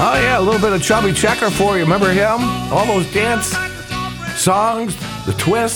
Oh, yeah, a little bit of Chubby Checker for you. Remember him? All those dance songs, the twist.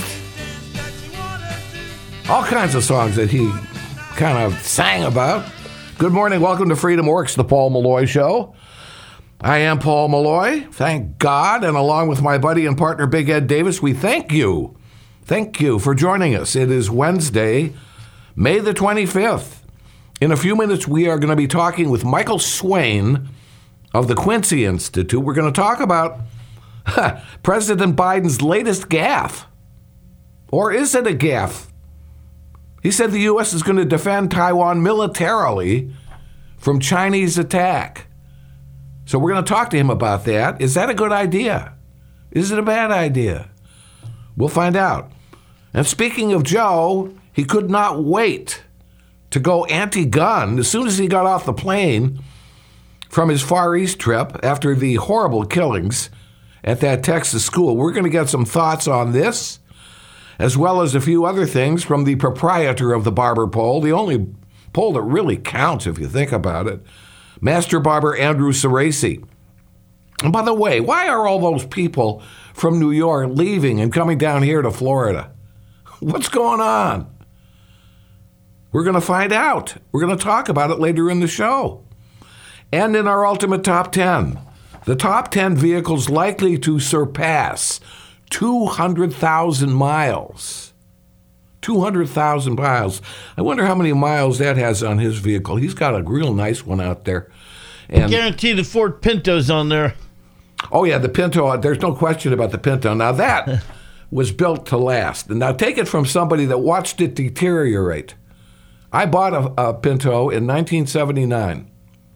All kinds of songs that he kind of sang about. Good morning. Welcome to Freedom Works, the Paul Malloy Show. I am Paul Malloy, thank God, and along with my buddy and partner Big Ed Davis, we thank you. Thank you for joining us. It is Wednesday, May the 25th. In a few minutes, we are going to be talking with Michael Swain of the Quincy Institute. We're going to talk about President Biden's latest gaffe. Or is it a gaffe? He said the U.S. is going to defend Taiwan militarily from Chinese attack. So we're going to talk to him about that. Is that a good idea? Is it a bad idea? We'll find out. And speaking of Joe, he could not wait to go anti-gun as soon as he got off the plane from his Far East trip after the horrible killings at that Texas school. We're going to get some thoughts on this, as well as a few other things from the proprietor of the barber pole, the only pole that really counts if you think about it, Master Barber Andrew Cerasi. And by the way, why are all those people from New York leaving and coming down here to Florida? What's going on? We're going to find out. We're going to talk about it later in the show. And in our Ultimate Top 10, the top 10 vehicles likely to surpass 200,000 miles. 200,000 miles. I wonder how many miles that has on his vehicle. He's got a real nice one out there. And I guarantee the Ford Pinto's on there. Oh, yeah, the Pinto. There's no question about the Pinto. Now, that was built to last. And now take it from somebody that watched it deteriorate. I bought a Pinto in 1979.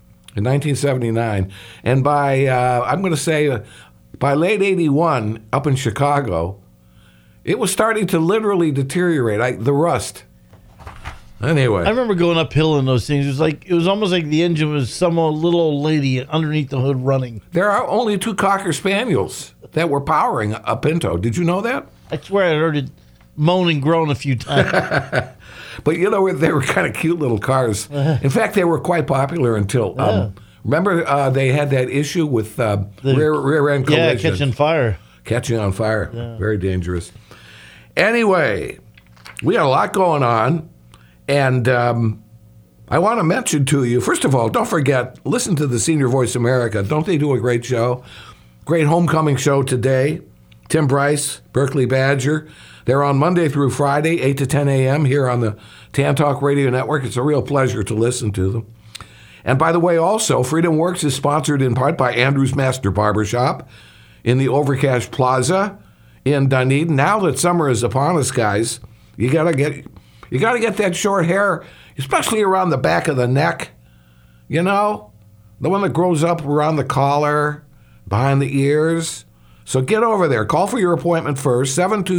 And by, I'm going to say, by late 81, up in Chicago, it was starting to literally deteriorate, the rust. Anyway. I remember going uphill in those things. It was almost like the engine was some little old lady underneath the hood running. There are only 2 Cocker Spaniels that were powering a Pinto. Did you know that? I swear I heard it moan and groan a few times. But, you know, they were kind of cute little cars. In fact, they were quite popular until, remember they had that issue with rear end collision. Yeah, Catching on fire. Yeah. Very dangerous. Anyway, we got a lot going on, and I want to mention to you, first of all, don't forget, listen to the Senior Voice America. Don't they do a great show? Great homecoming show today. Tim Bryce, Berkeley Badger. They're on Monday through Friday, 8 to 10 a.m. here on the Tan Talk Radio Network. It's a real pleasure to listen to them. And by the way, also, Freedom Works is sponsored in part by Andrew's Master Barbershop in the Overcash Plaza in Dunedin. Now that summer is upon us, guys, you gotta get that short hair, especially around the back of the neck. You know, the one that grows up around the collar, behind the ears. So get over there. Call for your appointment first,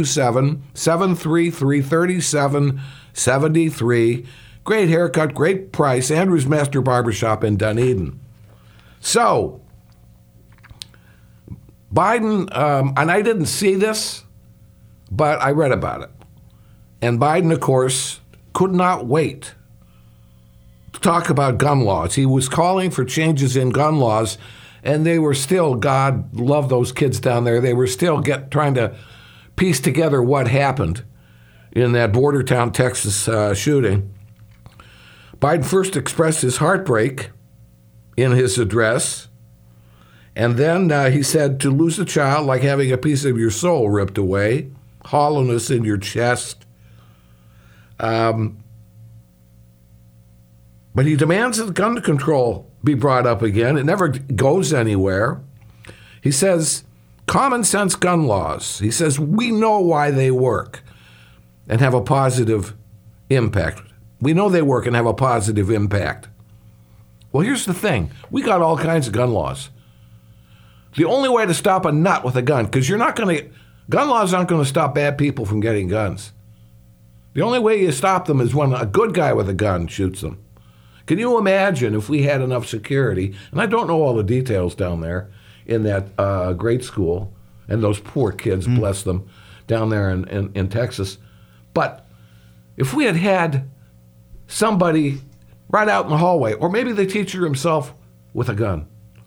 727-733-3773. Great haircut, great price. Andrew's Master Barbershop in Dunedin. So, Biden, and I didn't see this, but I read about it. And Biden, of course, could not wait to talk about gun laws. He was calling for changes in gun laws, and they were still, God love those kids down there, they were still trying to piece together what happened in that Bordertown, Texas shooting. Biden first expressed his heartbreak in his address, and then he said, to lose a child like having a piece of your soul ripped away, hollowness in your chest. But he demands that gun control be brought up again. It never goes anywhere. He says, common sense gun laws. He says, we know why they work and have a positive impact. We know they work and have a positive impact. Well, here's the thing. We got all kinds of gun laws. The only way to stop a nut with a gun, because gun laws aren't going to stop bad people from getting guns. The only way you stop them is when a good guy with a gun shoots them. Can you imagine if we had enough security, and I don't know all the details down there in that grade school, and those poor kids, bless them, down there in Texas, but if we had somebody right out in the hallway, or maybe the teacher himself with a gun.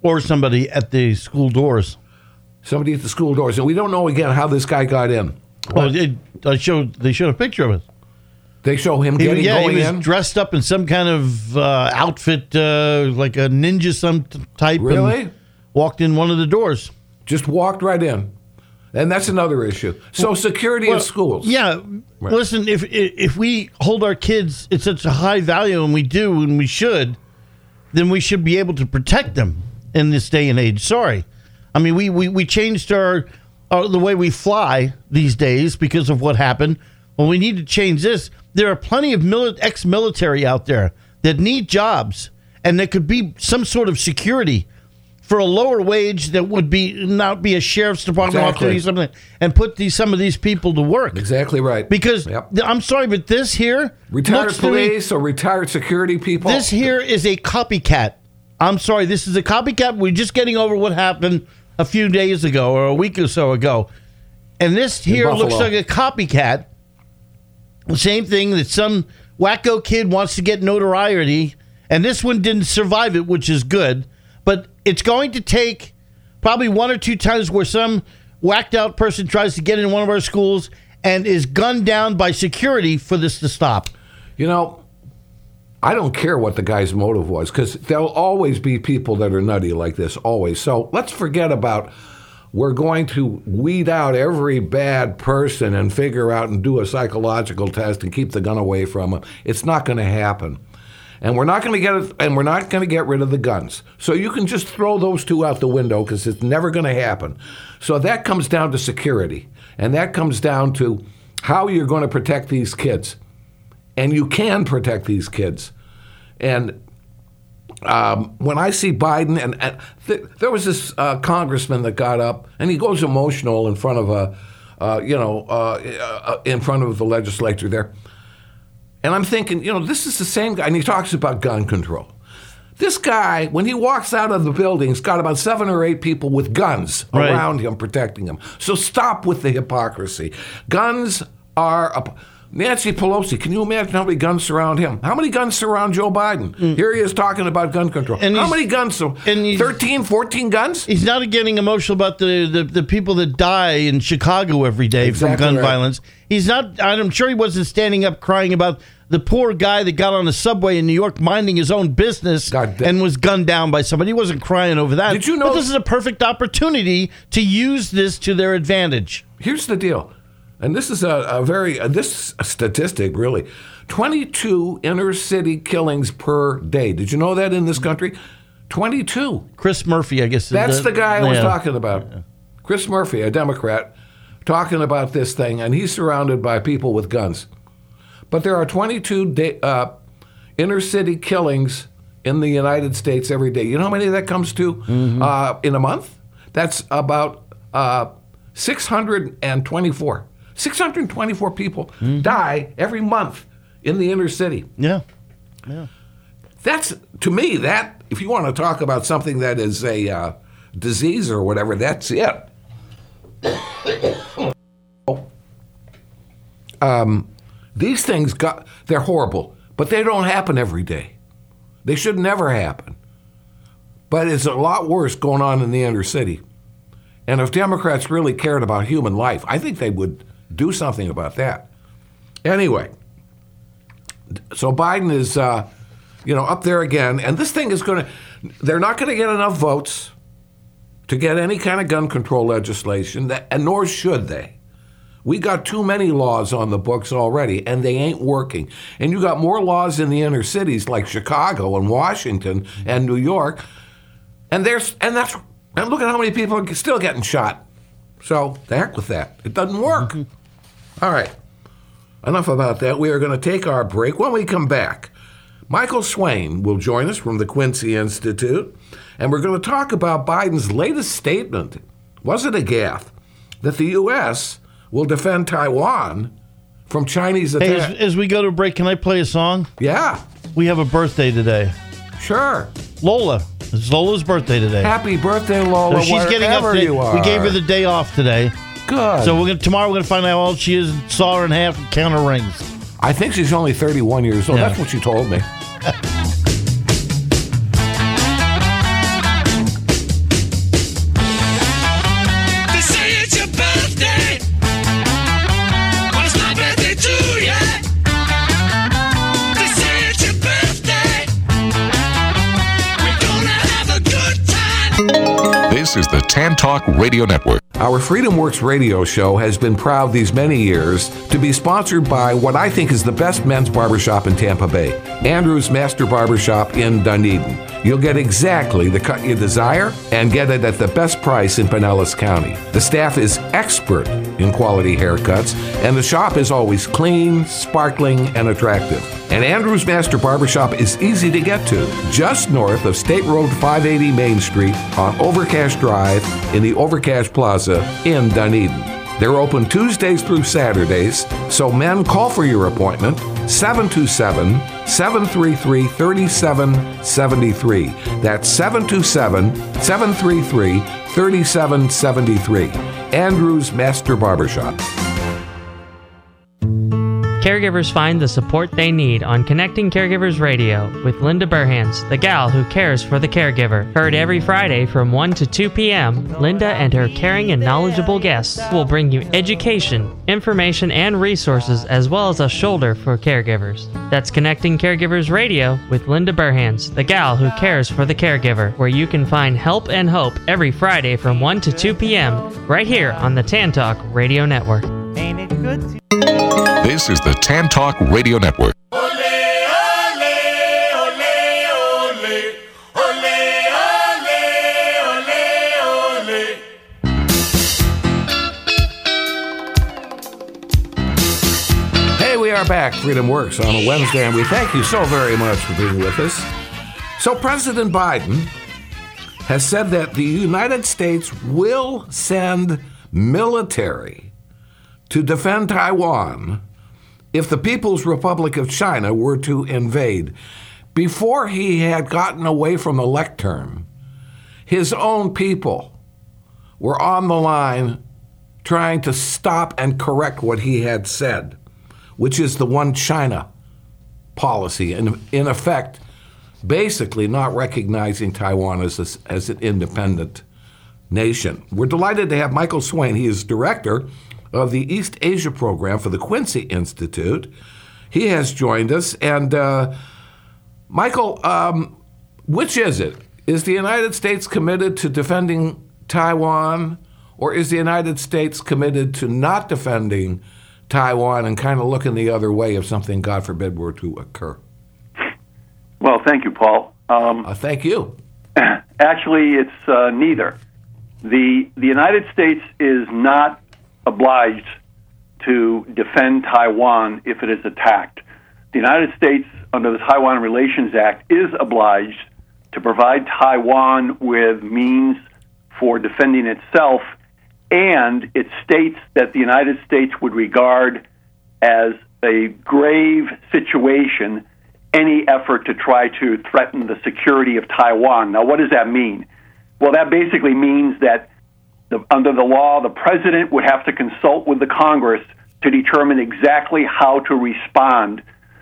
Or somebody at the school doors. Somebody at the school doors. And we don't know, again, how this guy got in. Well, they showed a picture of it. They show him going he was in? dressed up in some kind of outfit, like a ninja some type. Really? And walked in one of the doors. Just walked right in. And that's another issue. So security in schools. Yeah. Right. Listen, if we hold our kids at such a high value, and we do, and we should, then we should be able to protect them in this day and age. Sorry. I mean, we changed the way we fly these days because of what happened. Well, we need to change this. There are plenty of ex-military out there that need jobs, and there could be some sort of security for a lower wage that would not be a sheriff's department exactly. or something, and put some of these people to work. Exactly right. Because I'm sorry, but this here, retired police or retired security people. This here is a copycat. I'm sorry, this is a copycat. We're just getting over what happened a few days ago or a week or so ago, and this here looks like a copycat. The same thing that some wacko kid wants to get notoriety, and this one didn't survive it, which is good. But it's going to take probably one or two times where some whacked out person tries to get in one of our schools and is gunned down by security for this to stop. You know, I don't care what the guy's motive was, because there'll always be people that are nutty like this, always. So let's forget about we're going to weed out every bad person and figure out and do a psychological test and keep the gun away from them. It's not going to happen. And we're not going to get rid of the guns. So you can just throw those two out the window, because it's never going to happen. So that comes down to security. And that comes down to how you're going to protect these kids. And you can protect these kids. And when I see Biden, and there was this congressman that got up, and he goes emotional in front of in front of the legislature there. And I'm thinking, this is the same guy, and he talks about gun control. This guy, when he walks out of the building, has got about 7 or 8 people with guns around him, protecting him. So stop with the hypocrisy. Guns are... Nancy Pelosi, can you imagine how many guns surround him? How many guns surround Joe Biden? Here he is talking about gun control. And how many guns? 13, 14 guns? He's not getting emotional about the people that die in Chicago every day from gun violence. He's not, I'm sure he wasn't standing up crying about the poor guy that got on the subway in New York minding his own business and was gunned down by somebody. He wasn't crying over that. Did you know? But this is a perfect opportunity to use this to their advantage. Here's the deal. And this is this statistic, really. 22 inner city killings per day. Did you know that in this country? 22. Chris Murphy, I guess. That's the guy I was talking about. Yeah. Chris Murphy, a Democrat, talking about this thing, and he's surrounded by people with guns. But there are 22 inner city killings in the United States every day. You know how many that comes to in a month? That's about 624. 624 people die every month in the inner city. Yeah. That's, to me, that, if you want to talk about something that is a disease or whatever, that's it. These things, they're horrible, but they don't happen every day. They should never happen. But it's a lot worse going on in the inner city. And if Democrats really cared about human life, I think they would do something about that. Anyway, so Biden is, up there again, and this thing is they're not going to get enough votes to get any kind of gun control legislation, and nor should they. We got too many laws on the books already, and they ain't working. And you got more laws in the inner cities like Chicago and Washington and New York, and look at how many people are still getting shot. So, the heck with that. It doesn't work. All right. Enough about that. We are going to take our break. When we come back, Michael Swain will join us from the Quincy Institute, and we're going to talk about Biden's latest statement. Was it a gaffe? That the U.S. will defend Taiwan from Chinese attack. Hey, as we go to break, can I play a song? Yeah. We have a birthday today. Sure. Lola. It's Lola's birthday today. Happy birthday, Lola. So she's getting up today. You are. We gave her the day off today. Good. So tomorrow we're going to find out how old she is, saw her in half, and count her rings. I think she's only 31 years old. Yeah. That's what she told me. This is the Tan Talk Radio Network. Our Freedom Works radio show has been proud these many years to be sponsored by what I think is the best men's barbershop in Tampa Bay, Andrew's Master Barbershop in Dunedin. You'll get exactly the cut you desire and get it at the best price in Pinellas County. The staff is expert in quality haircuts, and the shop is always clean, sparkling, and attractive. And Andrew's Master Barbershop is easy to get to, just north of State Road 580 Main Street on Overcash Drive in the Overcash Plaza in Dunedin. They're open Tuesdays through Saturdays, so men, call for your appointment, 727-733-3773. That's 727-733-3773. Andrew's Master Barbershop. Caregivers find the support they need on Connecting Caregivers Radio with Linda Burhans, the gal who cares for the caregiver. Heard every Friday from 1 to 2 p.m., Linda and her caring and knowledgeable guests will bring you education, information, and resources, as well as a shoulder for caregivers. That's Connecting Caregivers Radio with Linda Burhans, the gal who cares for the caregiver, where you can find help and hope every Friday from 1 to 2 p.m. right here on the Tan Talk Radio Network. Ain't it good to This is the Tan Talk Radio Network. Hey, we are back, Freedom Works, on a Wednesday, and we thank you so very much for being with us. So President Biden has said that the United States will send military to defend Taiwan if the People's Republic of China were to invade. Before he had gotten away from the lectern, his own people were on the line trying to stop and correct what he had said, which is the one China policy, and in effect, basically not recognizing Taiwan as an independent nation. We're delighted to have Michael Swain. He is director of the East Asia program for the Quincy Institute. He has joined us. And Michael, which is it? Is the United States committed to defending Taiwan, or is the United States committed to not defending Taiwan and kind of looking the other way if something, God forbid, were to occur? Well, thank you, Paul. Thank you. Actually, it's neither. The United States is not obliged to defend Taiwan if it is attacked. The United States, under the Taiwan Relations Act, is obliged to provide Taiwan with means for defending itself, and it states that the United States would regard as a grave situation any effort to try to threaten the security of Taiwan. Now, what does that mean? Well, that basically means that under the law, the president would have to consult with the Congress to determine exactly how to respond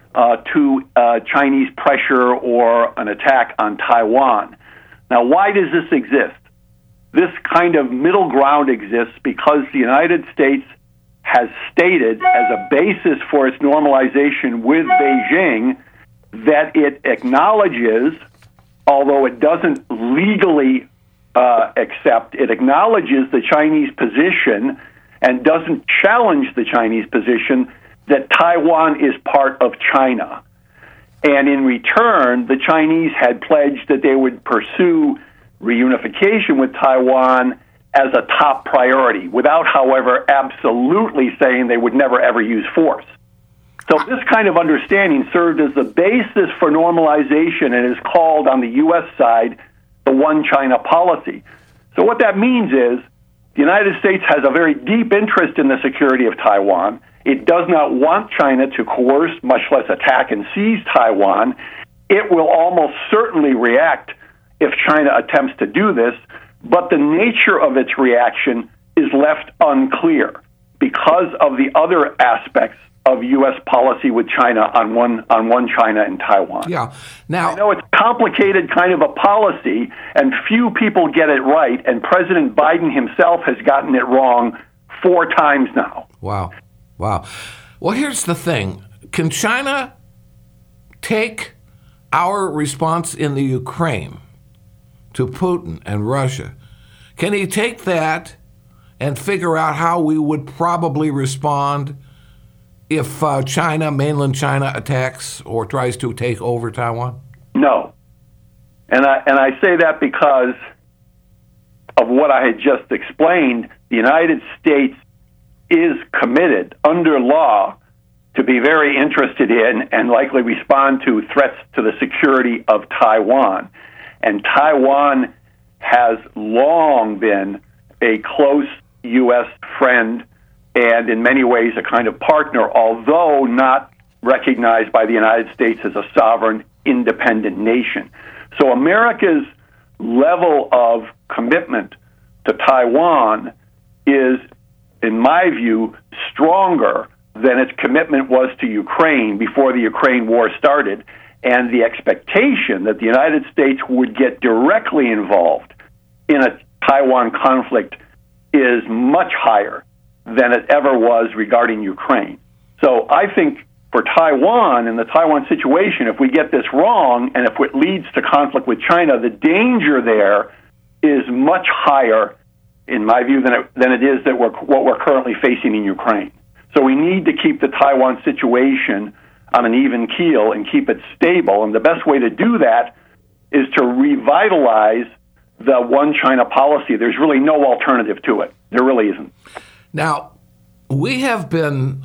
to Chinese pressure or an attack on Taiwan. Now, why does this exist? This kind of middle ground exists because the United States has stated as a basis for its normalization with Beijing that it acknowledges, although it doesn't legally accept, it acknowledges the Chinese position and doesn't challenge the Chinese position that Taiwan is part of China. And in return, the Chinese had pledged that they would pursue reunification with Taiwan as a top priority, without, however, absolutely saying they would never, ever use force. So this kind of understanding served as the basis for normalization and is called on the U.S. side the one China policy. So what that means is the United States has a very deep interest in the security of Taiwan. It does not want China to coerce, much less attack and seize Taiwan. It will almost certainly react if China attempts to do this, but the nature of its reaction is left unclear because of the other aspects of U.S. policy with China on one China and Taiwan. Yeah. Now, I know it's complicated kind of a policy, and few people get it right, and President Biden himself has gotten it wrong 4 times now. Wow. Well, here's the thing. Can China take our response in the Ukraine to Putin and Russia? Can he take that and figure out how we would probably respond if China, mainland China, attacks or tries to take over Taiwan? No. And I say that because of what I had just explained. The United States is committed under law to be very interested in and likely respond to threats to the security of Taiwan. And Taiwan has long been a close U.S. friend and in many ways a kind of partner, although not recognized by the United States as a sovereign, independent nation. So America's level of commitment to Taiwan is, in my view, stronger than its commitment was to Ukraine before the Ukraine war started, and the expectation that the United States would get directly involved in a Taiwan conflict is much higher than it ever was regarding Ukraine. So I think for Taiwan and the Taiwan situation, if we get this wrong and if it leads to conflict with China, the danger there is much higher, in my view, than it is that what we're currently facing in Ukraine. So we need to keep the Taiwan situation on an even keel and keep it stable. And the best way to do that is to revitalize the one China policy. There's really no alternative to it. There really isn't. Now, we have been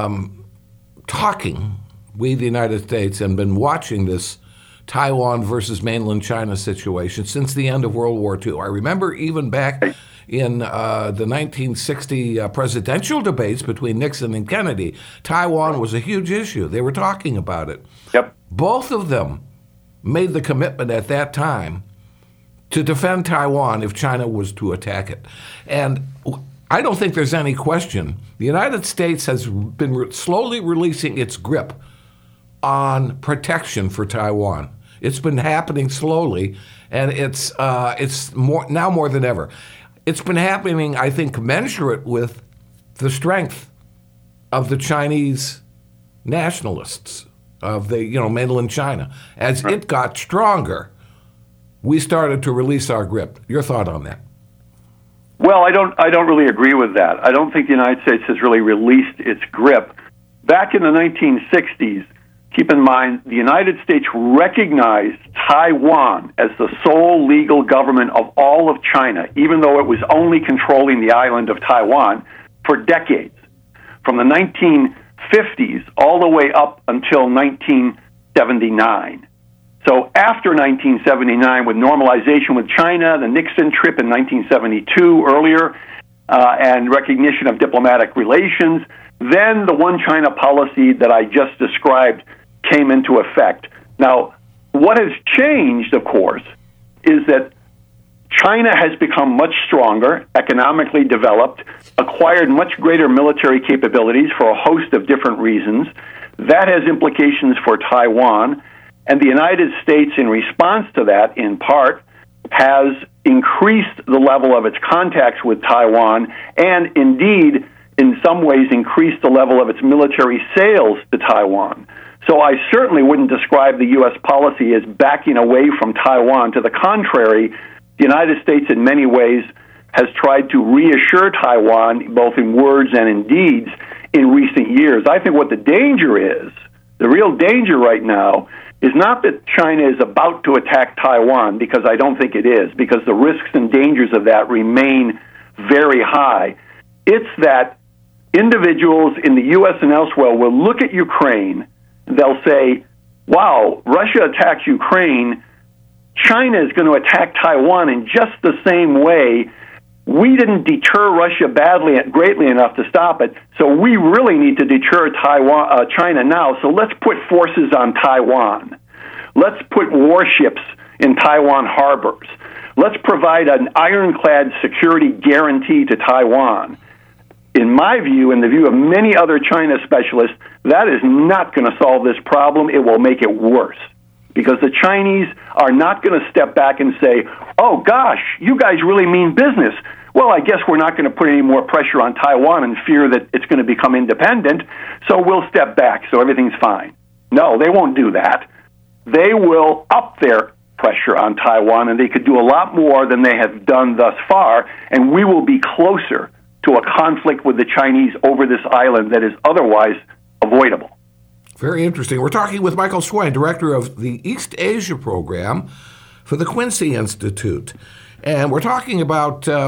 talking, we, the United States, and been watching this Taiwan versus mainland China situation since the end of World War II. I remember even back in the 1960 presidential debates between Nixon and Kennedy, Taiwan was a huge issue. They were talking about it. Yep. Both of them made the commitment at that time to defend Taiwan if China was to attack it. And I don't think there's any question. The United States has been slowly releasing its grip on protection for Taiwan. It's been happening slowly, and it's more than ever. It's been happening, I think, commensurate with the strength of the Chinese nationalists of the mainland China. As it got stronger, we started to release our grip. Your thought on that? Well, I don't really agree with that. I don't think the United States has really released its grip. Back in the 1960s, keep in mind, the United States recognized Taiwan as the sole legal government of all of China, even though it was only controlling the island of Taiwan for decades, from the 1950s all the way up until 1979. So after 1979, with normalization with China, the Nixon trip in 1972 earlier, and recognition of diplomatic relations, then the one China policy that I just described came into effect. Now, what has changed, of course, is that China has become much stronger, economically developed, acquired much greater military capabilities for a host of different reasons. That has implications for Taiwan. And the United States, in response to that, in part, has increased the level of its contacts with Taiwan and, indeed, in some ways, increased the level of its military sales to Taiwan. So I certainly wouldn't describe the U.S. policy as backing away from Taiwan. To the contrary, the United States, in many ways, has tried to reassure Taiwan, both in words and in deeds, in recent years. I think what the danger is, the real danger right now, is not that China is about to attack Taiwan, because I don't think it is, because the risks and dangers of that remain very high. It's that individuals in the U.S. and elsewhere will look at Ukraine, they'll say, wow, Russia attacks Ukraine, China is going to attack Taiwan in just the same way. We didn't deter Russia greatly enough to stop it, so we really need to deter China now. So let's put forces on Taiwan. Let's put warships in Taiwan harbors. Let's provide an ironclad security guarantee to Taiwan. In my view, and the view of many other China specialists, that is not going to solve this problem. It will make it worse, because the Chinese are not going to step back and say, oh, gosh, you guys really mean business. Well, I guess we're not going to put any more pressure on Taiwan and fear that it's going to become independent, so we'll step back, so everything's fine. No, they won't do that. They will up their pressure on Taiwan, and they could do a lot more than they have done thus far, and we will be closer to a conflict with the Chinese over this island that is otherwise avoidable. Very interesting. We're talking with Michael Swain, director of the East Asia program for the Quincy Institute. And we're talking about, Joe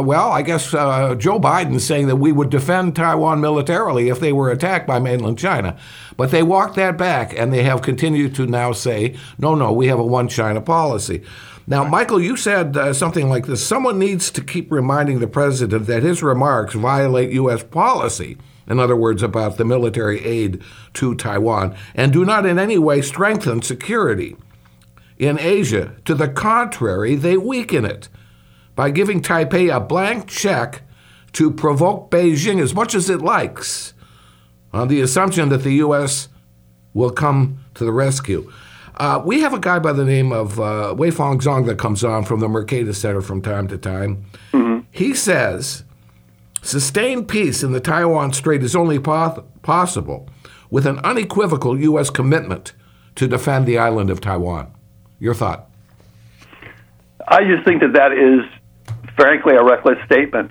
Biden saying that we would defend Taiwan militarily if they were attacked by mainland China. But they walked that back, and they have continued to now say, no, we have a one-China policy. Now, Michael, you said something like this. Someone needs to keep reminding the president that his remarks violate U.S. policy, in other words, about the military aid to Taiwan, and do not in any way strengthen security in Asia. To the contrary, they weaken it by giving Taipei a blank check to provoke Beijing as much as it likes, on the assumption that the U.S. will come to the rescue. We have a guy by the name of Weifeng Zhang that comes on from the Mercatus Center from time to time. Mm-hmm. He says, sustained peace in the Taiwan Strait is only possible with an unequivocal U.S. commitment to defend the island of Taiwan. Your thought? I just think that is, frankly, a reckless statement.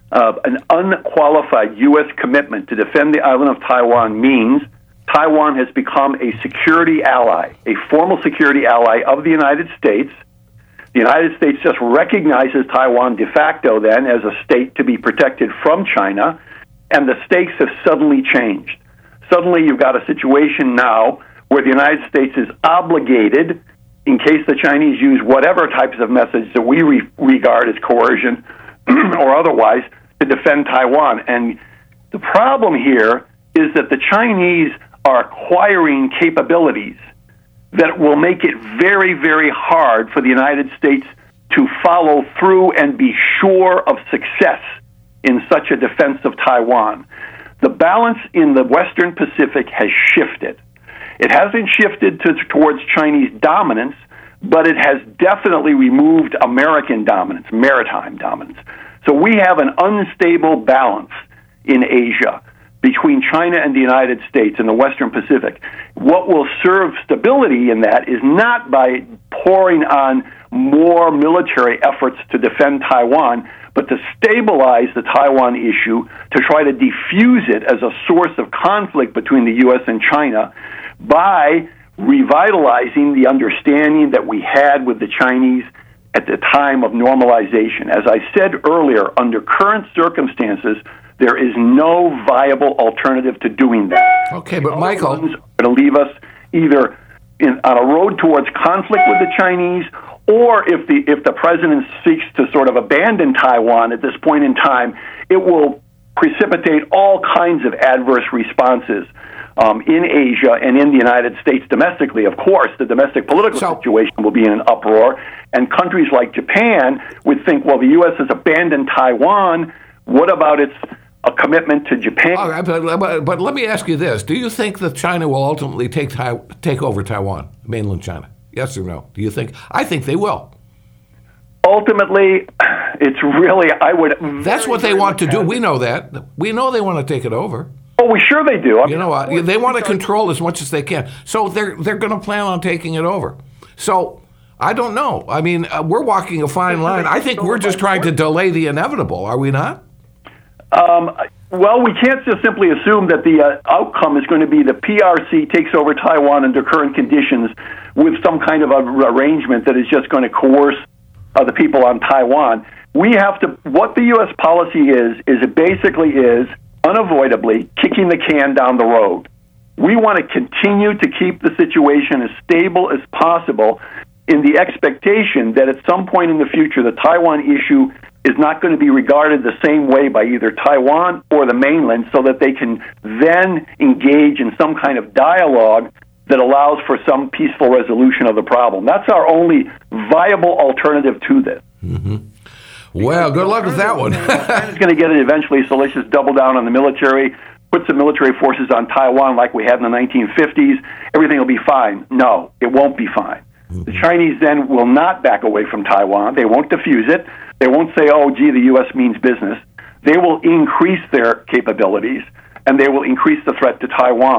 An unqualified U.S. commitment to defend the island of Taiwan means Taiwan has become a security ally, a formal security ally of the United States. The United States just recognizes Taiwan de facto then as a state to be protected from China, and the stakes have suddenly changed. Suddenly you've got a situation now where the United States is obligated, in case the Chinese use whatever types of methods that we regard as coercion or otherwise, to defend Taiwan. And the problem here is that the Chinese are acquiring capabilities that will make it very, very hard for the United States to follow through and be sure of success in such a defense of Taiwan. The balance in the Western Pacific has shifted. It hasn't shifted towards Chinese dominance, but it has definitely removed American dominance, maritime dominance. So we have an unstable balance in Asia between China and the United States in the Western Pacific. What will serve stability in that is not by pouring on more military efforts to defend Taiwan, but to stabilize the Taiwan issue, to try to defuse it as a source of conflict between the U.S. and China by revitalizing the understanding that we had with the Chinese at the time of normalization. As I said earlier, under current circumstances, there is no viable alternative to doing that. Okay, but Michael, going to leave us either on a road towards conflict with the Chinese, or if the president seeks to sort of abandon Taiwan at this point in time, it will precipitate all kinds of adverse responses in Asia and in the United States domestically. Of course, the domestic political situation will be in an uproar, and countries like Japan would think, well, the U.S. has abandoned Taiwan. What about its a commitment to Japan? All right, but let me ask you this. Do you think that China will ultimately take over Taiwan, mainland China? Yes or no? Do you think? I think they will. Ultimately, it's really, That's what they want to do. We know that. We know they want to take it over. Oh, we sure they do. You know what? They want to control as much as they can. So they're going to plan on taking it over. So I don't know. I mean, we're walking a fine line. I think we're just trying to delay the inevitable. Are we not? Well, we can't just simply assume that the outcome is going to be the PRC takes over Taiwan under current conditions with some kind of arrangement that is just going to coerce the people on Taiwan. We have to, what the U.S. policy is it basically is unavoidably kicking the can down the road. We want to continue to keep the situation as stable as possible in the expectation that at some point in the future, the Taiwan issue is not going to be regarded the same way by either Taiwan or the mainland, so that they can then engage in some kind of dialogue that allows for some peaceful resolution of the problem. That's our only viable alternative to this. Mm-hmm. Well, good luck with that one. China's going to get it eventually, so let's just double down on the military, put some military forces on Taiwan like we had in the 1950s. Everything will be fine. No, it won't be fine. Mm-hmm. The Chinese then will not back away from Taiwan. They won't defuse it. They won't say, oh, gee, the U.S. means business. They will increase their capabilities, and they will increase the threat to Taiwan.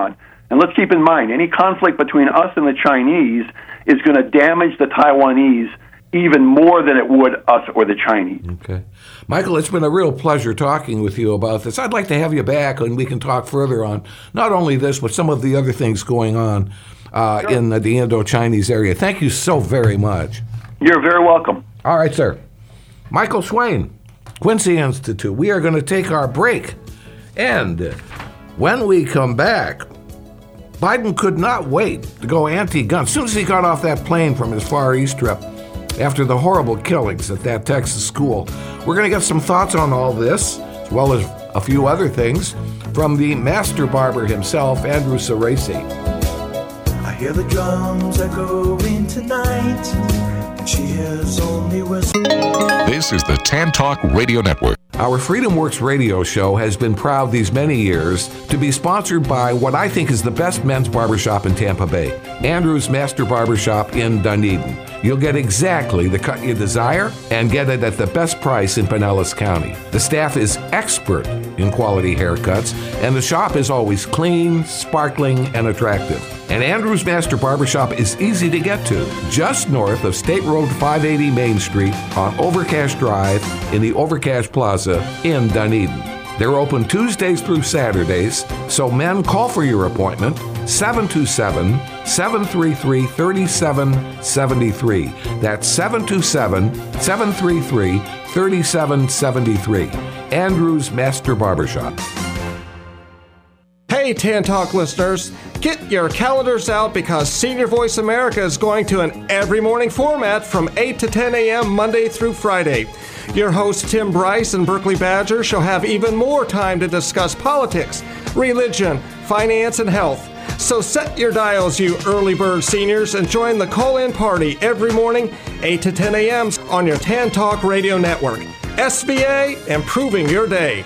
And let's keep in mind, any conflict between us and the Chinese is going to damage the Taiwanese even more than it would us or the Chinese. Okay. Michael, it's been a real pleasure talking with you about this. I'd like to have you back and we can talk further on not only this, but some of the other things going on in the Indo-Chinese area. Thank you so very much. You're very welcome. All right, sir. Michael Swain, Quincy Institute. We are going to take our break. And when we come back, Biden could not wait to go anti-gun. As soon as he got off that plane from his Far East trip, after the horrible killings at that Texas school, we're going to get some thoughts on all this, as well as a few other things, from the master barber himself, Andrew Ceresi. I hear the drums echoing tonight, and she hears only whispers. This is the Tan Talk Radio Network. Our Freedom Works radio show has been proud these many years to be sponsored by what I think is the best men's barbershop in Tampa Bay, Andrew's Master Barbershop in Dunedin. You'll get exactly the cut you desire and get it at the best price in Pinellas County. The staff is expert in quality haircuts, and the shop is always clean, sparkling, and attractive. And Andrew's Master Barbershop is easy to get to, just north of State Road 580 Main Street on Overcash Drive in the Overcash Plaza in Dunedin. They're open Tuesdays through Saturdays, so men, call for your appointment, 727-733-3773. That's 727-733-3773. Andrew's Master Barbershop. Hey, Tan Talk listeners, get your calendars out because Senior Voice America is going to an every morning format from 8 to 10 a.m. Monday through Friday. Your host, Tim Bryce and Berkeley Badger, shall have even more time to discuss politics, religion, finance, and health. So set your dials, you early bird seniors, and join the call-in party every morning, 8 to 10 a.m. on your Tan Talk Radio Network. SVA, improving your day.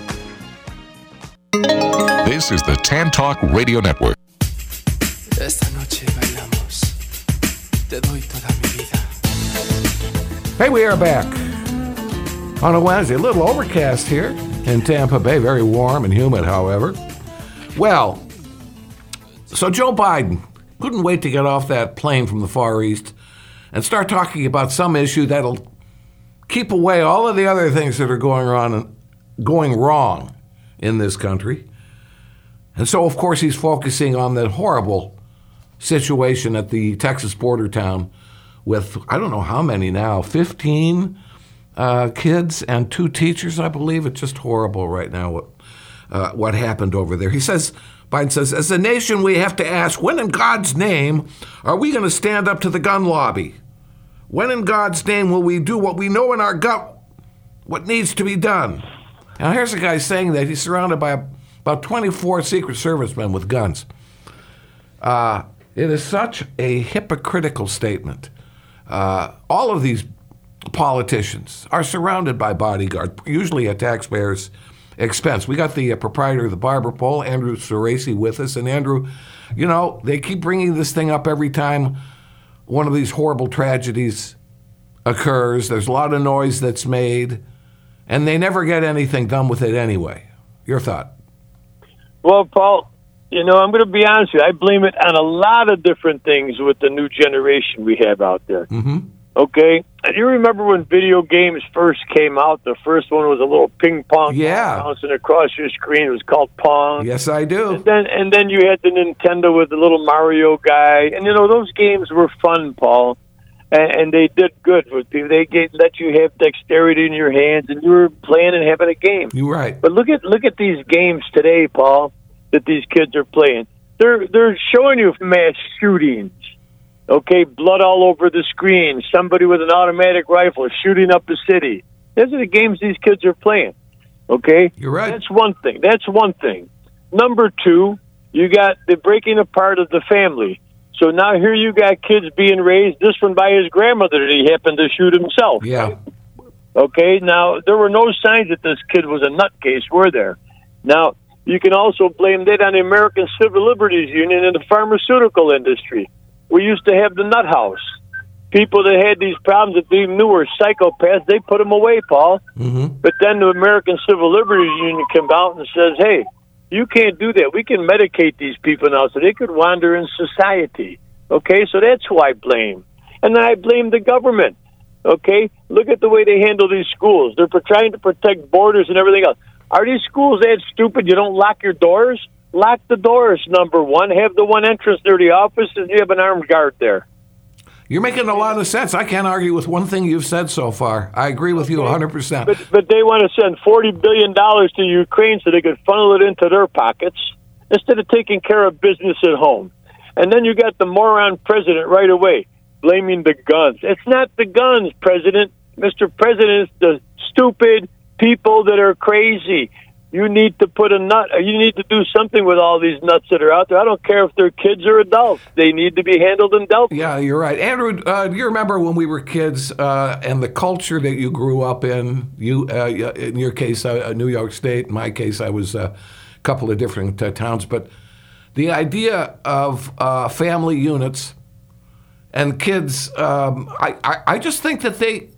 This is the Tan Talk Radio Network. Esta noche bailamos. Te doy toda mi vida. Hey, we are back on a Wednesday. A little overcast here in Tampa Bay. Very warm and humid, however. Well, so Joe Biden couldn't wait to get off that plane from the Far East and start talking about some issue that'll keep away all of the other things that are going wrong in this country. And so, of course, he's focusing on that horrible situation at the Texas border town with, I don't know how many now, 15 kids and 2 teachers, I believe. It's just horrible right now what happened over there. Biden says, as a nation, we have to ask, when in God's name are we going to stand up to the gun lobby? When in God's name will we do what we know in our gut, what needs to be done? Now, here's a guy saying that he's surrounded by about 24 Secret Service men with guns. It is such a hypocritical statement. All of these politicians are surrounded by bodyguards, usually at taxpayers' expense. We got the proprietor of the Barber Pole, Andrew Ceresi, with us. And Andrew, you know, they keep bringing this thing up every time one of these horrible tragedies occurs. There's a lot of noise that's made, and they never get anything done with it anyway. Your thought? Well, Paul, you know, I'm going to be honest with you. I blame it on a lot of different things with the new generation we have out there. Mm-hmm. Okay? And you remember when video games first came out? The first one was a little ping pong bouncing across your screen. It was called Pong. Yes, I do. And then you had the Nintendo with the little Mario guy. And, you know, those games were fun, Paul. And they did good with people. They let you have dexterity in your hands, and you were playing and having a game. You're right. But look at these games today, Paul, that these kids are playing. They're showing you mass shootings. Okay, blood all over the screen. Somebody with an automatic rifle shooting up a city. Those are the games these kids are playing. Okay, you're right. That's one thing. Number 2, you got the breaking apart of the family. So now here you got kids being raised, this one by his grandmother that he happened to shoot himself. Yeah. Right? Okay, now there were no signs that this kid was a nutcase, were there? Now, you can also blame that on the American Civil Liberties Union and the pharmaceutical industry. We used to have the nut house. People that had these problems that they knew were psychopaths, they put them away, Paul. Mm-hmm. But then the American Civil Liberties Union came out and says, hey, you can't do that. We can medicate these people now so they could wander in society. Okay, so that's who I blame. And then I blame the government. Okay, look at the way they handle these schools. They're trying to protect borders and everything else. Are these schools that stupid? You don't lock your doors? Lock the doors, number one. Have the one entrance near the office, and you have an armed guard there. You're making a lot of sense. I can't argue with one thing you've said so far. I agree with you 100%. But they want to send $40 billion to Ukraine so they could funnel it into their pockets instead of taking care of business at home. And then you got the moron president right away blaming the guns. It's not the guns, President. Mr. President, it's the stupid people that are crazy. You need to put a nut. You need to do something with all these nuts that are out there. I don't care if they're kids or adults. They need to be handled and dealt with. Yeah, you're right. Andrew, do you remember when we were kids and the culture that you grew up in? You, in your case, New York State. In my case, I was a couple of different towns. But the idea of family units and kids, I just think that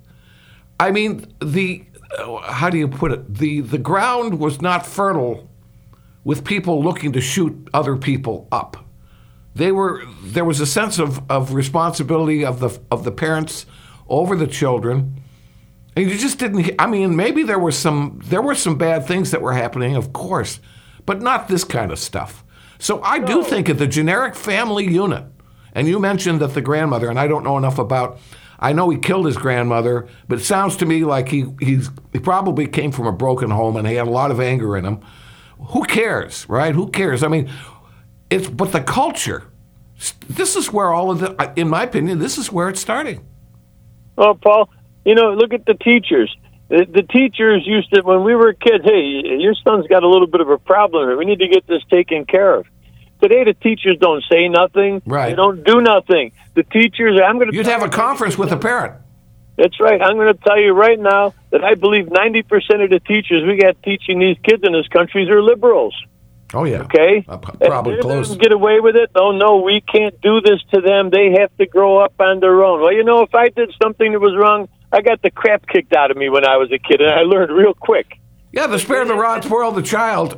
how do you put it? The ground was not fertile with people looking to shoot other people up. There was a sense of responsibility of the parents over the children, and you just didn't. I mean, maybe there were some bad things that were happening, of course, but not this kind of stuff. So I do think of the generic family unit, and you mentioned that the grandmother, and I don't know enough about. I know he killed his grandmother, but it sounds to me like he probably came from a broken home and he had a lot of anger in him. Who cares, right? Who cares? I mean, but the culture. This is where in my opinion, this is where it's starting. Well, Paul, look at the teachers. The teachers used to, when we were kids, hey, your son's got a little bit of a problem here. We need to get this taken care of. Today, the teachers don't say nothing. Right. They don't do nothing. The teachers, You'd have a conference with a parent. That's right. I'm going to tell you right now that I believe 90% of the teachers we got teaching these kids in this country are liberals. Oh, yeah. Okay? Probably close. They get away with it. Oh, no, we can't do this to them. They have to grow up on their own. Well, if I did something that was wrong, I got the crap kicked out of me when I was a kid, and I learned real quick. Yeah, the spare the rod, spoil the child.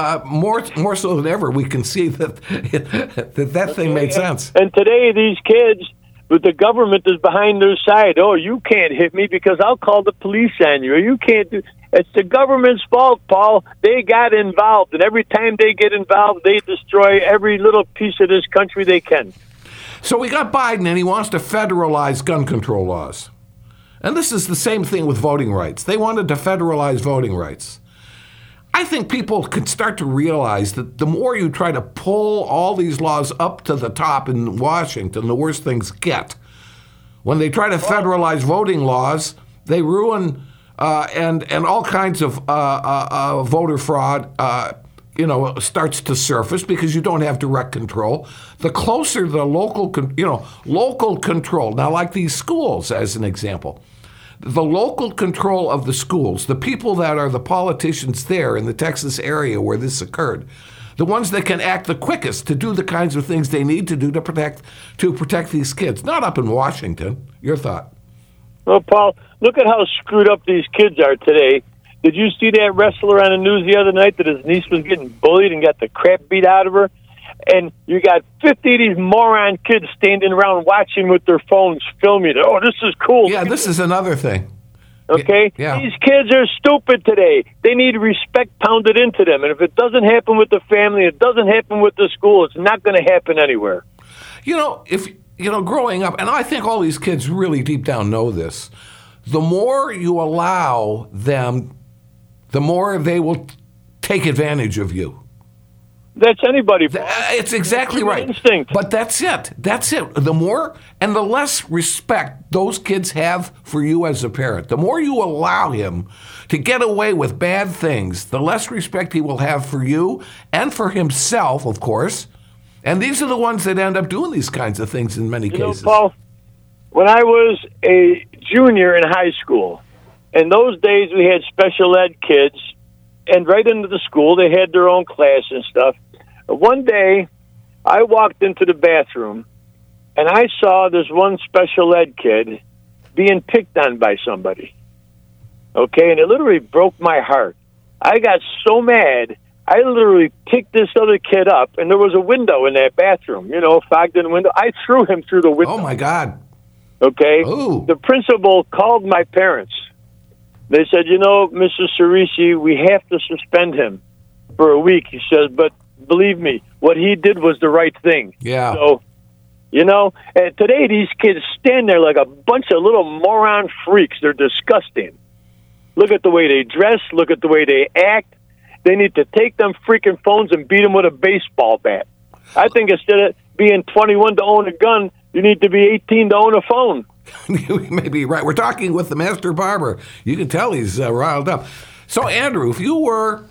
More so than ever, we can see that thing made sense. And today, these kids, but the government is behind their side. Oh, you can't hit me because I'll call the police on you. Or you can't do. It's the government's fault, Paul. They got involved, and every time they get involved, they destroy every little piece of this country they can. So we got Biden, and he wants to federalize gun control laws. And this is the same thing with voting rights. They wanted to federalize voting rights. I think people can start to realize that the more you try to pull all these laws up to the top in Washington, the worse things get. When they try to federalize voting laws, they ruin and all kinds of voter fraud starts to surface because you don't have direct control. The closer the local control. Now, like these schools, as an example. The local control of the schools, the people that are the politicians there in the Texas area where this occurred, the ones that can act the quickest to do the kinds of things they need to do to protect these kids, not up in Washington. Your thought? Well, Paul, look at how screwed up these kids are today. Did you see that wrestler on the news the other night that his niece was getting bullied and got the crap beat out of her? And you got 50 of these moron kids standing around watching with their phones, filming it. Oh, this is cool. Yeah, this is another thing. Okay? Yeah. These kids are stupid today. They need respect pounded into them. And if it doesn't happen with the family, it doesn't happen with the school, it's not going to happen anywhere. Growing up, and I think all these kids really deep down know this, the more you allow them, the more they will take advantage of you. That's anybody. It's exactly right. Instinct. But that's it. The more and the less respect those kids have for you as a parent, the more you allow him to get away with bad things, the less respect he will have for you and for himself, of course. And these are the ones that end up doing these kinds of things in many cases. Paul, when I was a junior in high school, in those days we had special ed kids, and right into the school, they had their own class and stuff. One day, I walked into the bathroom, and I saw this one special ed kid being picked on by somebody. Okay, and it literally broke my heart. I got so mad, I literally picked this other kid up, and there was a window in that bathroom, fogged in window. I threw him through the window. Oh, my God. Okay? Ooh. The principal called my parents. They said, Mr. Cerisi, we have to suspend him for a week. He says, but believe me, what he did was the right thing. Yeah. So, and today these kids stand there like a bunch of little moron freaks. They're disgusting. Look at the way they dress. Look at the way they act. They need to take them freaking phones and beat them with a baseball bat. I think instead of being 21 to own a gun, you need to be 18 to own a phone. You may be right. We're talking with the master barber. You can tell he's riled up. So, Andrew, if you were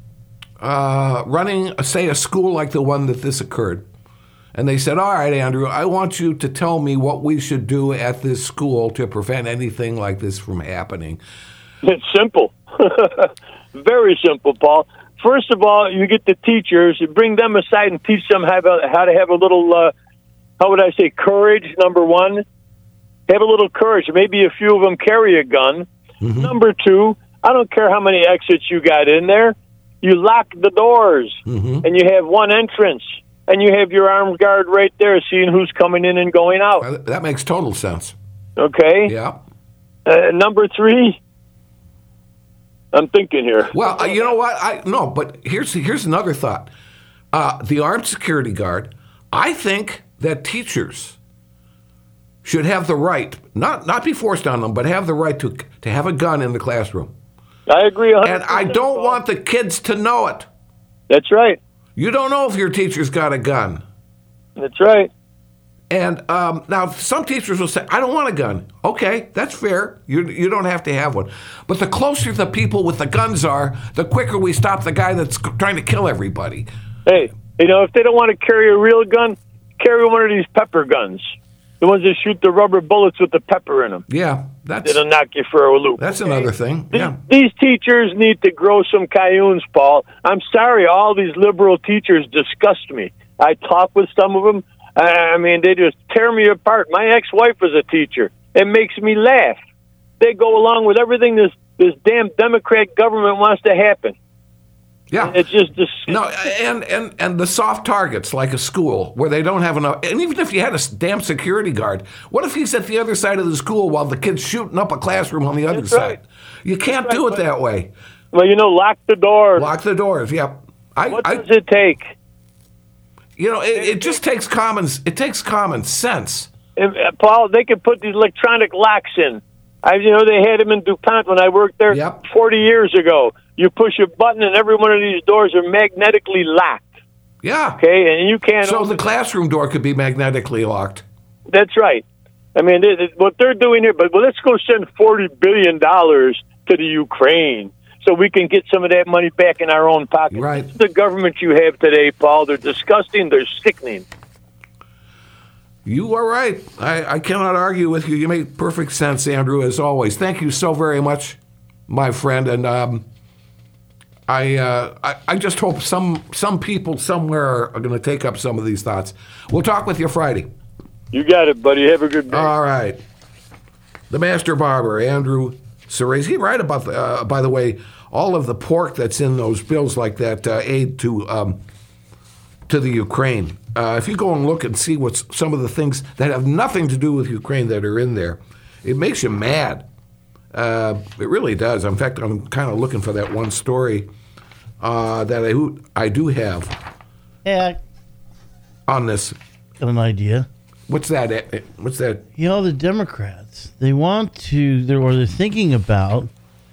running, say, a school like the one that this occurred, and they said, all right, Andrew, I want you to tell me what we should do at this school to prevent anything like this from happening. It's simple. Very simple, Paul. First of all, you get the teachers, you bring them aside and teach them how to have a little, courage, number one. Have a little courage. Maybe a few of them carry a gun. Mm-hmm. Number two, I don't care how many exits you got in there. You lock the doors, and you have one entrance, and you have your armed guard right there seeing who's coming in and going out. That makes total sense. Okay? Yeah. Number three, I'm thinking here. Well, you know what? But here's another thought. The armed security guard, I think that teachers should have the right, not be forced on them, but have the right to have a gun in the classroom. I agree 100%. And I don't want the kids to know it. That's right. You don't know if your teacher's got a gun. That's right. And now some teachers will say, I don't want a gun. Okay, that's fair. You don't have to have one. But the closer the people with the guns are, the quicker we stop the guy that's trying to kill everybody. Hey, if they don't want to carry a real gun, carry one of these pepper guns. The ones that shoot the rubber bullets with the pepper in them. Yeah, it'll knock you for a loop. That's another thing. Yeah. These teachers need to grow some cayunes, Paul. I'm sorry, all these liberal teachers disgust me. I talk with some of them. I mean, they just tear me apart. My ex-wife was a teacher. It makes me laugh. They go along with everything this damn Democrat government wants to happen. Yeah, it's just no, and the soft targets like a school where they don't have enough. And even if you had a damn security guard, what if he's at the other side of the school while the kid's shooting up a classroom on the other side? Right. You can't do it that way. Well, lock the doors. Lock the doors. Yeah. What does it take? It just takes common sense. Paul, they could put these electronic locks in. They had them in DuPont when I worked there 40 years ago. You push a button and every one of these doors are magnetically locked. Yeah. Okay, and you can't... So the classroom door could be magnetically locked. That's right. I mean, what they're doing here, but let's go send $40 billion to the Ukraine so we can get some of that money back in our own pocket. Right. This is the government you have today, Paul. They're disgusting. They're sickening. You are right. I cannot argue with you. You make perfect sense, Andrew, as always. Thank you so very much, my friend. And I just hope some people somewhere are going to take up some of these thoughts. We'll talk with you Friday. You got it, buddy. Have a good day. All right. The master barber, Andrew Cerisi. He right about, by the way, all of the pork that's in those bills like that aid to the Ukraine. If you go and look and see what's some of the things that have nothing to do with Ukraine that are in there, it makes you mad. It really does. In fact, I'm kind of looking for that one story that I do have. Yeah. On this. Got an idea. What's that? What's that? The Democrats, they're thinking about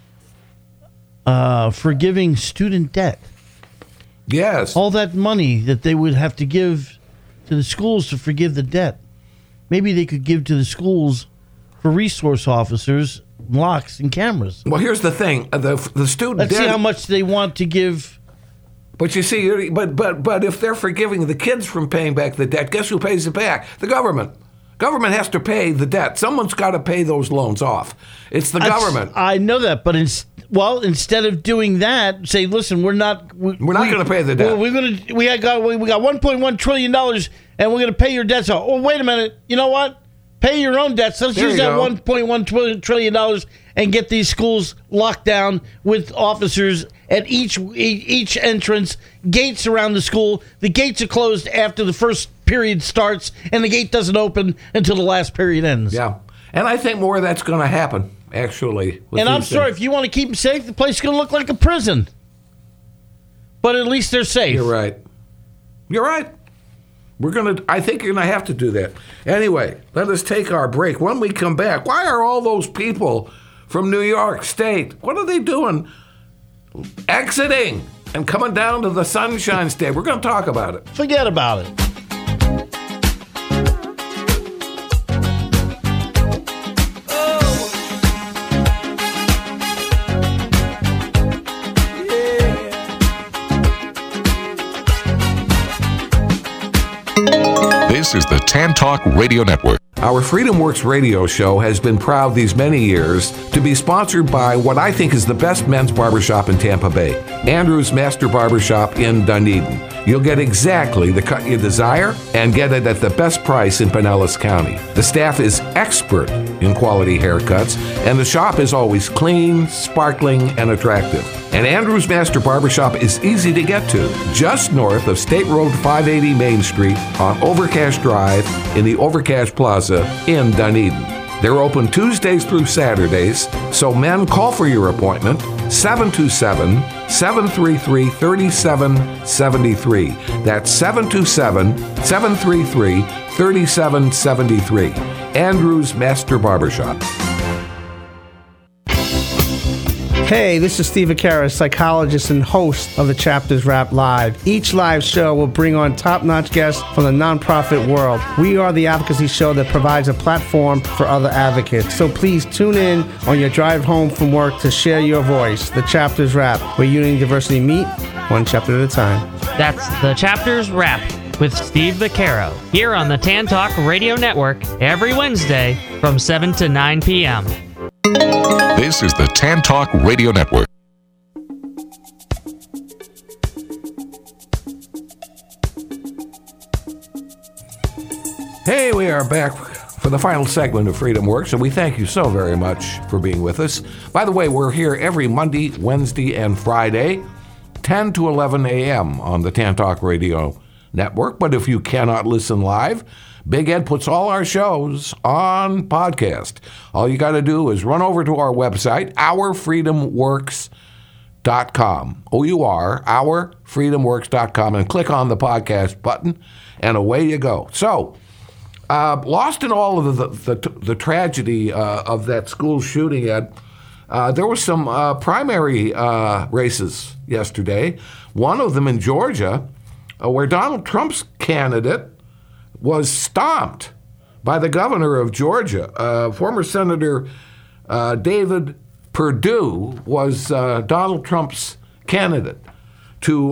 forgiving student debt. Yes. All that money that they would have to give to the schools to forgive the debt. Maybe they could give to the schools for resource officers, locks, and cameras. Well, here's the thing. The student Let's see how much they want to give. But you see, but if they're forgiving the kids from paying back the debt, guess who pays it back? The government. Government has to pay the debt. Someone's got to pay those loans off. It's the government. I know that, but instead of doing that, say, listen, we're not going to pay the debt. We got $1.1 trillion, and we're going to pay your debts off. Oh, wait a minute. You know what? Pay your own debts. Let's use that $1.1 trillion and get these schools locked down with officers at each entrance, gates around the school. The gates are closed after the first period starts, and the gate doesn't open until the last period ends. Yeah. And I think more of that's going to happen, actually. And I'm sorry, if you want to keep them safe, the place is going to look like a prison. But at least they're safe. You're right. You're right. I think you're going to have to do that. Anyway, let us take our break. When we come back, why are all those people from New York State, what are they doing? Exiting and coming down to the Sunshine State. We're going to talk about it. Forget about it. This is the Tan Talk Radio Network. Our Freedom Works radio show has been proud these many years to be sponsored by what I think is the best men's barbershop in Tampa Bay, Andrew's Master Barbershop in Dunedin. You'll get exactly the cut you desire and get it at the best price in Pinellas County. The staff is expert in quality haircuts, and the shop is always clean, sparkling, and attractive. And Andrew's Master Barbershop is easy to get to, just north of State Road 580 Main Street on Overcash Drive in the Overcash Plaza in Dunedin. They're open Tuesdays through Saturdays, so men, call for your appointment, 727-733-3773. That's 727-733-3773. Andrew's Master Barbershop. Hey, this is Steve Vaccaro, psychologist and host of the Chapters Wrap Live. Each live show will bring on top-notch guests from the nonprofit world. We are the advocacy show that provides a platform for other advocates. So please tune in on your drive home from work to share your voice. The Chapters Wrap, where unity and diversity meet, one chapter at a time. That's the Chapters Wrap with Steve Vaccaro here on the Tan Talk Radio Network every Wednesday from 7 to 9 p.m. This is the Tan Talk Radio Network. Hey, we are back for the final segment of Freedom Works, and we thank you so very much for being with us. By the way, we're here every Monday, Wednesday, and Friday, 10 to 11 a.m. on the Tan Talk Radio Network. But if you cannot listen live, Big Ed puts all our shows on podcast. All you got to do is run over to our website, ourfreedomworks.com, ourfreedomworks.com, and click on the podcast button, and away you go. So, lost in all of the tragedy of that school shooting, Ed, there were some primary races yesterday. One of them in Georgia, where Donald Trump's candidate was stomped by the governor of Georgia. Former Senator David Perdue was Donald Trump's candidate to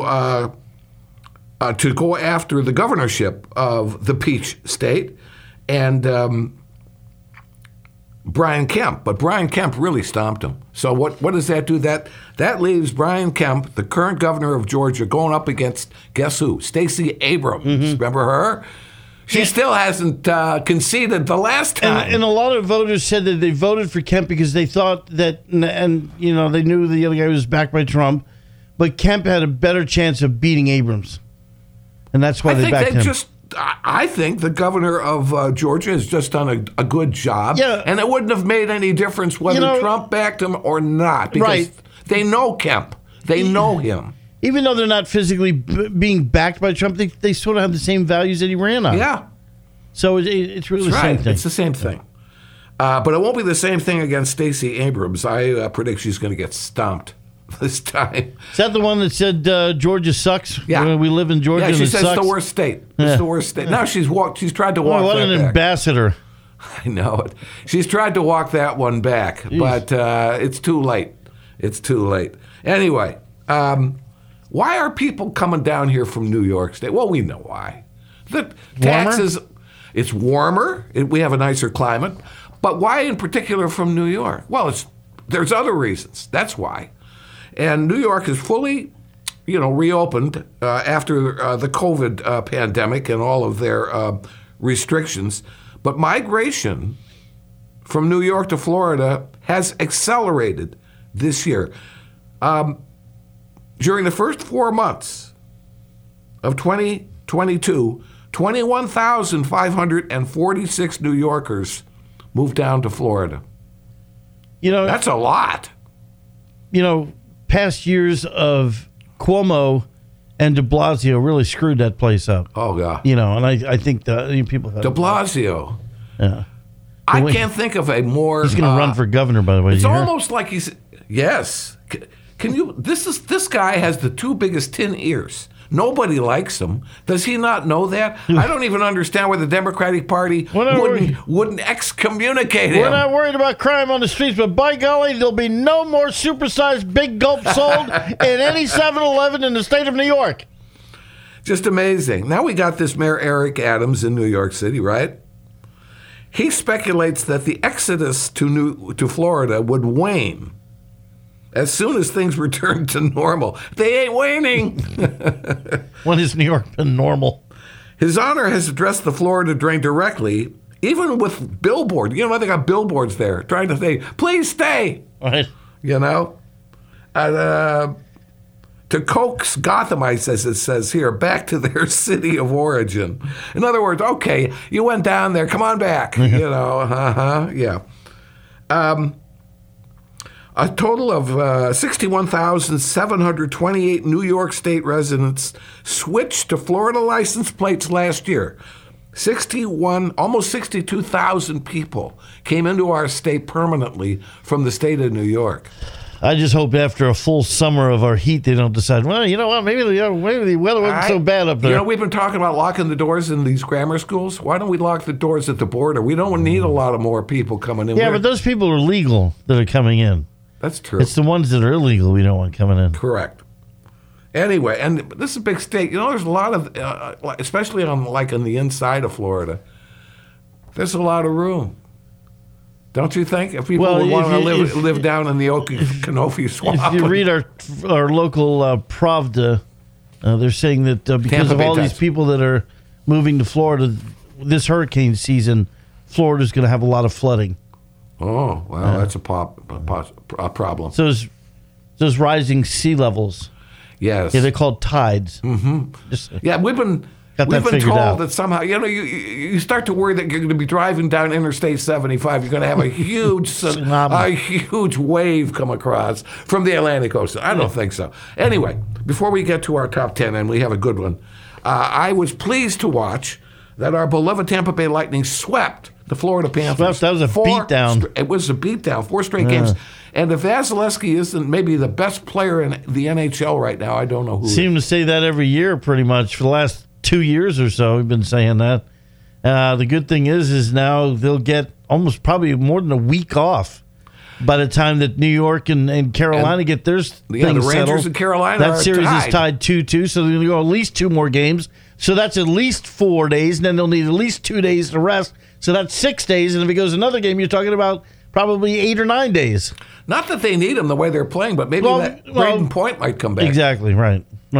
go after the governorship of the Peach State, and Brian Kemp. But Brian Kemp really stomped him. So what does that do? That leaves Brian Kemp, the current governor of Georgia, going up against, guess who? Stacey Abrams. Mm-hmm. Remember her? She still hasn't conceded the last time. And a lot of voters said that they voted for Kemp because they thought that, and you know, they knew the other guy was backed by Trump, but Kemp had a better chance of beating Abrams. And that's why they backed him. I think the governor of Georgia has just done a good job. Yeah. And it wouldn't have made any difference whether Trump backed him or not, because they know Kemp. They know him. Even though they're not physically being backed by Trump, they sort of have the same values that he ran on. Yeah. So it's really the same thing. It's the same thing. But it won't be the same thing against Stacey Abrams. I predict she's going to get stomped this time. Is that the one that said Georgia sucks? Yeah. We live in Georgia, yeah, she and says it's the worst state. It's the worst state. Now she's tried to walk that back. What an ambassador. I know it. She's tried to walk that one back, but it's too late. It's too late. Anyway, why are people coming down here from New York State? Well, we know why. The taxes, it's warmer. We have a nicer climate. But why in particular from New York? Well, there's other reasons. That's why. And New York is fully, reopened after the COVID pandemic and all of their restrictions. But migration from New York to Florida has accelerated this year. During the first 4 months of 2022, 21,546 New Yorkers moved down to Florida. That's a lot. Past years of Cuomo and de Blasio really screwed that place up. Oh, yeah. And I think people have... De Blasio. Yeah. I can't think of a more... He's going to run for governor, by the way. It's almost like he's... Yes. Can you... This guy has the two biggest tin ears. Nobody likes him. Does he not know that? I don't even understand why the Democratic Party wouldn't excommunicate him. We're not worried about crime on the streets, but by golly, there'll be no more supersized Big Gulp sold in any 7-Eleven in the state of New York. Just amazing. Now we got this Mayor Eric Adams in New York City, right? He speculates that the exodus to Florida would wane as soon as things return to normal. They ain't waning. When has New York been normal? His Honor has addressed the Florida drain directly, even with billboards. They got billboards there trying to say, please stay. Right. To coax Gothamites, as it says here, back to their city of origin. In other words, okay, you went down there, come on back. Yeah. A total of 61,728 New York State residents switched to Florida license plates last year. Almost 62,000 people came into our state permanently from the state of New York. I just hope after a full summer of our heat, they don't decide, well, you know what, maybe the weather wasn't so bad up there. We've been talking about locking the doors in these grammar schools. Why don't we lock the doors at the border? We don't need a lot of more people coming in. Yeah, but those people are legal that are coming in. That's true. It's the ones that are illegal we don't want coming in. Correct. Anyway, and this is a big state. There's a lot of, especially on the inside of Florida, there's a lot of room. Don't you think? If people would want to live down in the Okefenokee Swamp. If you read our local Pravda, they're saying that because of all these people that are moving to Florida this hurricane season, Florida's going to have a lot of flooding. Oh, well, that's a problem. So those rising sea levels. Yes. Yeah, they're called tides. Mm-hmm. We've been told that somehow, you start to worry that you're going to be driving down Interstate 75. You're going to have a huge huge wave come across from the Atlantic Ocean. I don't think so. Anyway, before we get to our top 10, and we have a good one, I was pleased to watch that our beloved Tampa Bay Lightning swept the Florida Panthers. That was a beatdown. It was a beatdown, 4 straight games. And if Vasilevsky isn't maybe the best player in the NHL right now, I don't know who. Seem to say that every year pretty much for the last 2 years or so. We've been saying that. The good thing is now they'll get almost probably more than a week off by the time that New York and Carolina get their things settled. The Rangers and Carolina that series is tied 2-2, so they're going to go at least 2 more games. So that's at least 4 days, and then they'll need at least 2 days to rest. So that's 6 days, and if it goes another game, you're talking about probably 8 or 9 days. Not that they need them the way they're playing, but maybe Braden Point might come back. Exactly, right.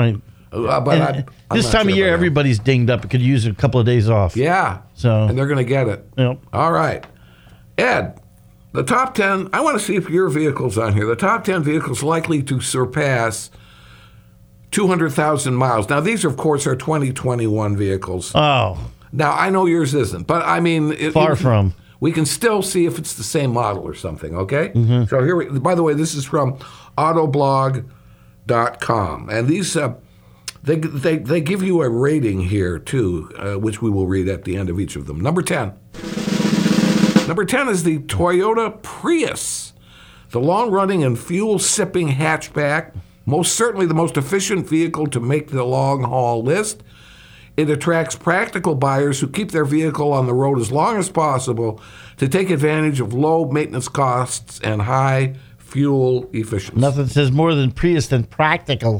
This time of year, everybody's dinged up. It could use a couple of days off. Yeah, and they're going to get it. Yep. All right. Ed, the top 10, I want to see if your vehicle's on here. The top 10 vehicles likely to surpass 200,000 miles. Now, these, of course, are 2021 vehicles. Oh. Now, I know yours isn't, but I mean... Far from. We can still see if it's the same model or something, okay? Mm-hmm. So by the way, this is from Autoblog.com. And these, they give you a rating here, too, which we will read at the end of each of them. Number 10. Number 10 is the Toyota Prius, the long-running and fuel-sipping hatchback, most certainly the most efficient vehicle to make the long-haul list. It attracts practical buyers who keep their vehicle on the road as long as possible to take advantage of low maintenance costs and high fuel efficiency. Nothing says more than Prius than practical.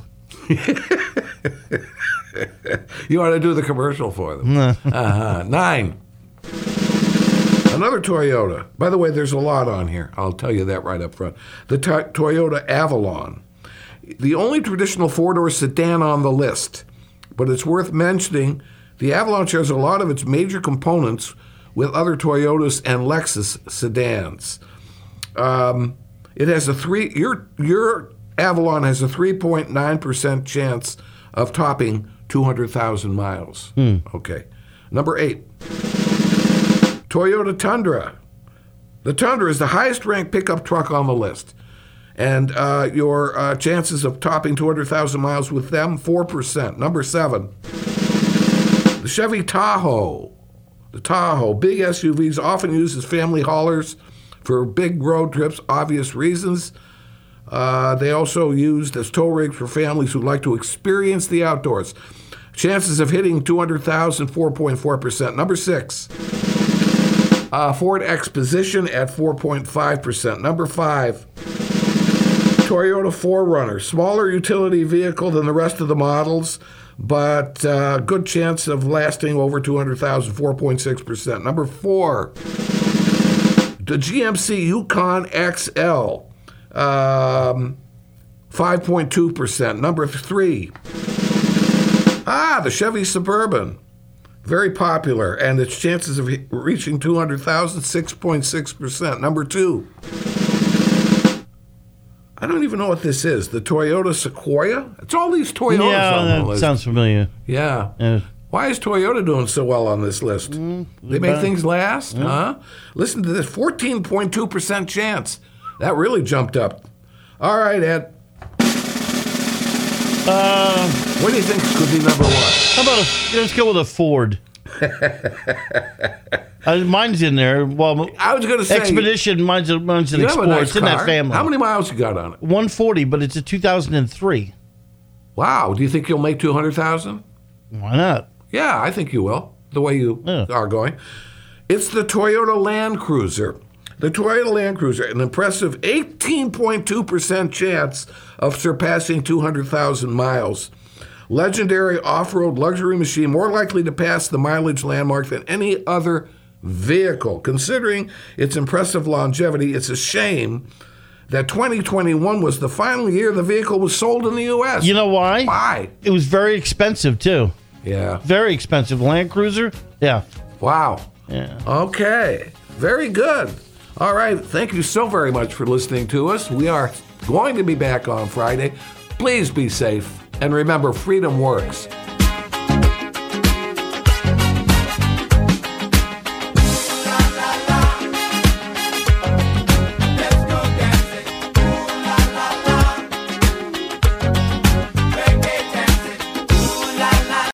You ought to do the commercial for them. 9. Another Toyota. By the way, there's a lot on here. I'll tell you that right up front. The Toyota Avalon. The only traditional four-door sedan on the list. But it's worth mentioning the Avalon shares a lot of its major components with other Toyotas and Lexus sedans. It has your Avalon has a 3.9% chance of topping 200,000 miles. Okay. Number 8, Toyota Tundra. The Tundra is the highest-ranked pickup truck on the list. And your chances of topping 200,000 miles with them, 4%. Number 7, the Chevy Tahoe. The Tahoe, big SUVs, often used as family haulers for big road trips, obvious reasons. They also used as tow rigs for families who like to experience the outdoors. Chances of hitting 200,000, 4.4%. Number 6, Ford Exposition at 4.5%. Number 5, Toyota 4Runner, smaller utility vehicle than the rest of the models, but good chance of lasting over 200,000, 4.6%. Number 4, the GMC Yukon XL, 5.2%. Number 3, the Chevy Suburban, very popular, and its chances of reaching 200,000, 6.6%. Number 2, I don't even know what this is. The Toyota Sequoia? It's all these Toyotas on the list. Sounds familiar. Yeah. Why is Toyota doing so well on this list? They make things last, huh? Listen to this, 14.2% chance. That really jumped up. All right, Ed. What do you think could be number 1? How about let's go with a Ford. Mine's in there. Well, I was going to say Expedition. Mine's an Explorer. Nice it's in that family. How many miles you got on it? 140, but it's a 2003. Wow. Do you think you'll make 200,000? Why not? Yeah, I think you will. The way you are going. It's the Toyota Land Cruiser. The Toyota Land Cruiser, an impressive 18.2% chance of surpassing 200,000 miles. Legendary off-road luxury machine, more likely to pass the mileage landmark than any other vehicle. Considering its impressive longevity, it's a shame that 2021 was the final year the vehicle was sold in the U.S. You know why? Why? It was very expensive, too. Yeah. Very expensive. Land Cruiser? Yeah. Wow. Yeah. Okay. Very good. All right. Thank you so very much for listening to us. We are going to be back on Friday. Please be safe. And remember, freedom works.